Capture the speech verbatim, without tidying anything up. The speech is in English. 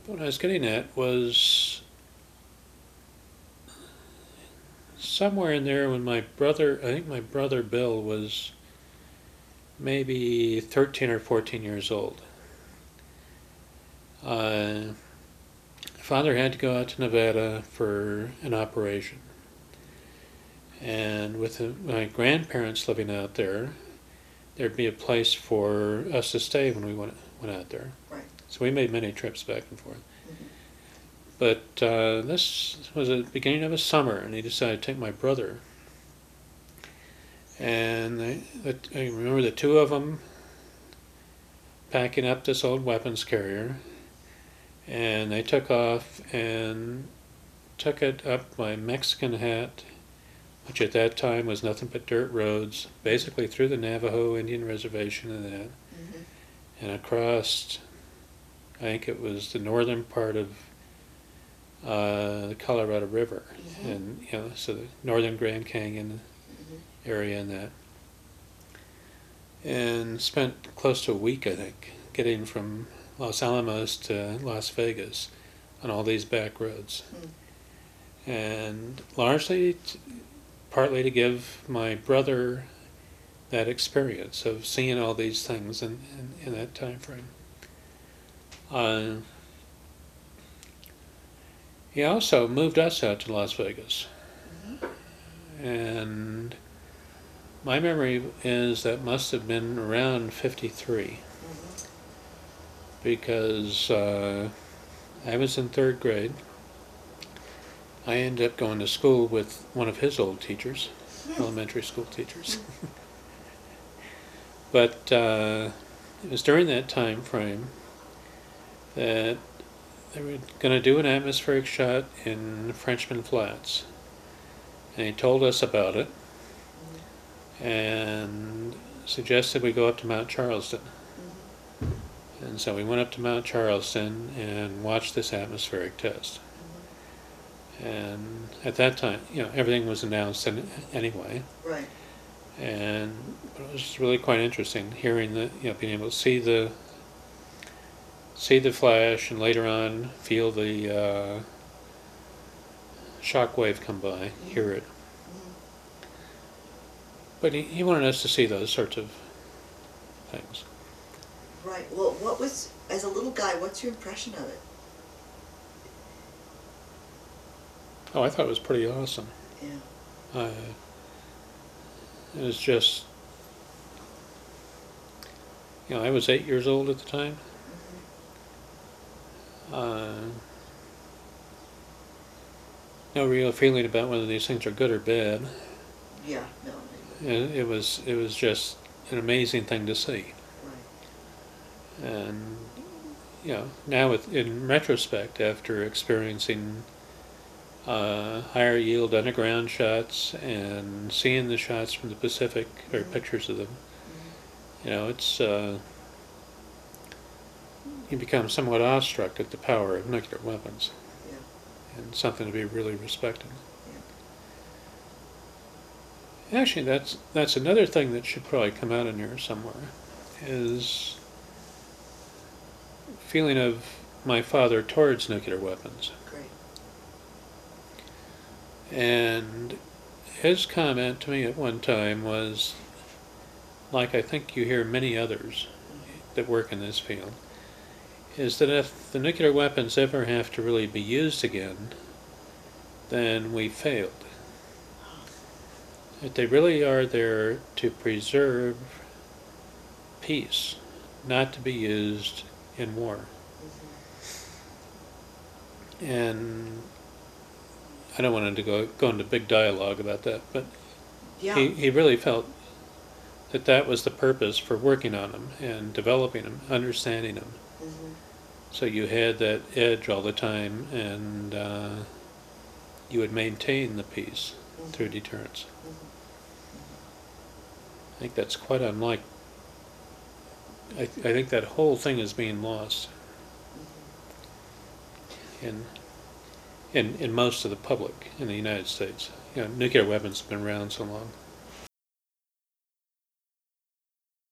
What I was getting at was somewhere in there when my brother, I think my brother Bill was maybe thirteen or fourteen years old. Uh, Father had to go out to Nevada for an operation. And with the, my grandparents living out there, there'd be a place for us to stay when we went, went out there. Right. So we made many trips back and forth. Mhm. But uh, this was the beginning of a summer, and he decided to take my brother. And they, I remember the two of them packing up this old weapons carrier, and they took off and took it up my Mexican Hat, which at that time was nothing but dirt roads, basically through the Navajo Indian Reservation and that, Mhm. and across, I think it was the northern part of uh, the Colorado River, Mhm. and you know, so the northern Grand Canyon Mhm. area and that, and spent close to a week, I think, getting from Los Alamos to Las Vegas on all these back roads, Mm. and largely, t- partly to give my brother that experience of seeing all these things in, in, in that time frame. Uh, he also moved us out to Las Vegas, Mhm. and my memory is that must have been around fifty-three, Mhm. because uh, I was in third grade. I ended up going to school with one of his old teachers, elementary school teachers. But uh, it was during that time frame that they were going to do an atmospheric shot in Frenchman Flats. And he told us about it and suggested we go up to Mount Charleston. Mhm. And so we went up to Mount Charleston and watched this atmospheric test. Mhm. And at that time, you know, everything was announced in, anyway. Right. And it was really quite interesting hearing the, you know, being able to see the see the flash, and later on feel the uh, shock wave come by, hear it. Mhm. But he, he wanted us to see those sorts of things. Right. Well, what was, as a little guy, what's your impression of it? Oh, I thought it was pretty awesome. Yeah. Uh, it was just, you know, I was eight years old at the time. Mhm. Uh, no real feeling about whether these things are good or bad. Yeah. No. It, it was it was just an amazing thing to see. Right. And you know, now with, in retrospect, after experiencing uh, higher yield underground shots and seeing the shots from the Pacific, or Mhm. pictures of them, Mhm. you know, it's uh, you become somewhat awestruck at the power of nuclear weapons, Yeah. and something to be really respected. Yeah. Actually, that's that's another thing that should probably come out in here somewhere, is feeling of my father towards nuclear weapons. Great. And his comment to me at one time was, like I think you hear many others that work in this field, is that if the nuclear weapons ever have to really be used again, then we failed. That they really are there to preserve peace, not to be used in war. Mhm. And I don't want him to go, go into big dialogue about that, but Yeah. he, he really felt that that was the purpose for working on them and developing them, understanding them. Mhm. So you had that edge all the time, and uh, you would maintain the peace Mhm. through deterrence. Mhm. I think that's quite unlike. I, th- I think that whole thing is being lost Mhm. in, in in most of the public in the United States. You know, nuclear weapons have been around so long.